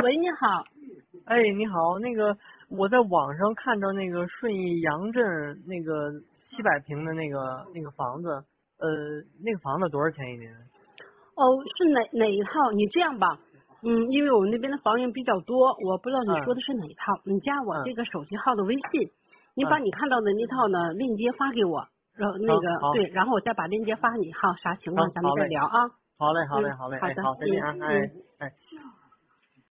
喂，你好。 哎，你好，我在网上看到那个顺义杨镇那个700平的那个房子，那个房子多少钱一年？ 哦，是哪一套？你这样吧，因为我们那边的房源比较多，我不知道你说的是哪一套。你加我这个手机号的微信，你把你看到的那套呢链接发给我，然后好， 对，然后我再把链接发给你，好，啥情况咱们好嘞， 再聊啊。 好嘞， 好的， 好，再见啊，哎。